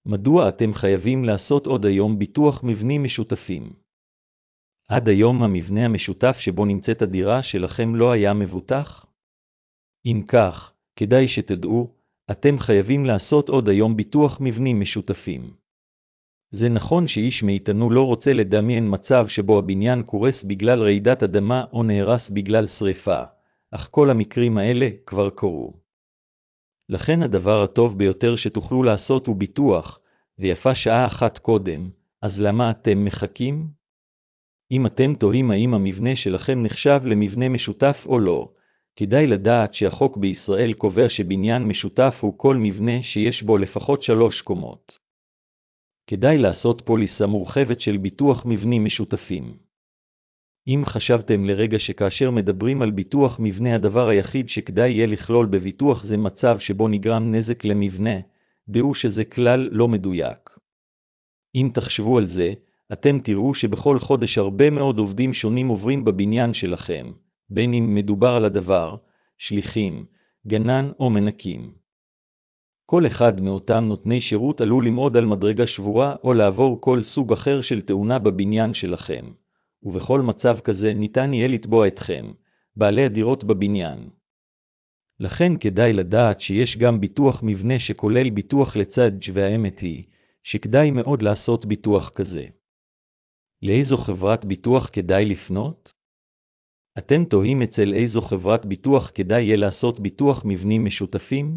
מדוע אתם חייבים לעשות עוד היום ביטוח מבנים משותפים? עד היום המבנה המשותף שבו נמצאת הדירה שלכם לא היה מבוטח? אם כך, כדאי שתדעו, אתם חייבים לעשות עוד היום ביטוח מבנים משותפים. זה נכון שאיש מאיתנו לא רוצה לדמיין מצב שבו הבניין קורס בגלל רעידת אדמה או נהרס בגלל שריפה, אך כל המקרים האלה כבר קרו. לכן הדבר הטוב ביותר שתוכלו לעשות הוא ביטוח, ויפה שעה אחת קודם, אז למה אתם מחכים? אם אתם תוהים האם המבנה שלכם נחשב למבנה משותף או לא, כדאי לדעת שהחוק בישראל קובע שבניין משותף הוא כל מבנה שיש בו לפחות 3 קומות. כדאי לעשות פוליסה מורחבת של ביטוח מבנים משותפים. אם חשבתם לרגע שכאשר מדברים על ביטוח מבנה הדבר היחיד שכדאי יהיה לכלול בביטוח זה מצב שבו נגרם נזק למבנה, דעו שזה כלל לא מדויק. אם תחשבו על זה, אתם תראו שבכל חודש הרבה מאוד עובדים שונים עוברים בבניין שלכם, בין אם מדובר על הדבר, שליחים, גנן או מנקים. כל אחד מאותם נותני שירות עלול למעוד על מדרגה שבורה או לעבור כל סוג אחר של תאונה בבניין שלכם, ובכל מצב כזה ניתן יהיה לתבוע אתכם, בעלי הדירות בבניין. לכן כדאי לדעת שיש גם ביטוח מבנה שכולל ביטוח לצד, והאמת היא שכדאי מאוד לעשות ביטוח כזה. לאיזו חברת ביטוח כדאי לפנות? אתם תוהים אצל איזו חברת ביטוח כדאי יהיה לעשות ביטוח מבנים משותפים?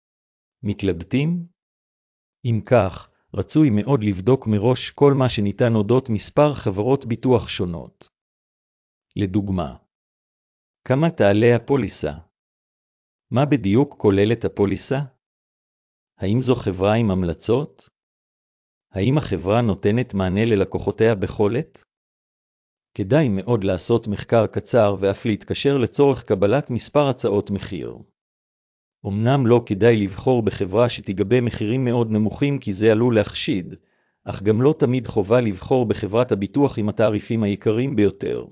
מתלבטים? אם כך, רצוי מאוד לבדוק מראש כל מה שניתן אודות מספר חברות ביטוח שונות. לדוגמה, כמה תעלה הפוליסה? מה בדיוק כוללת הפוליסה? האם זו חברה עם המלצות? האם החברה נותנת מענה ללקוחותיה בכל עת? כדאי מאוד לעשות מחקר קצר ואף להתקשר לצורך קבלת מספר הצעות מחיר. אמנם לא כדאי לבחור בחברה שתגבה מחירים מאוד נמוכים כי זה עלול להחשיד, אך גם לא תמיד חובה לבחור בחברת הביטוח עם התעריפים היקרים ביותר.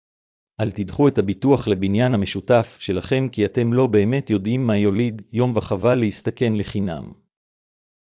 אל תדחו את הביטוח לבניין המשותף שלכם כי אתם לא באמת יודעים מה יוליד יום וחבל להסתכן לחינם.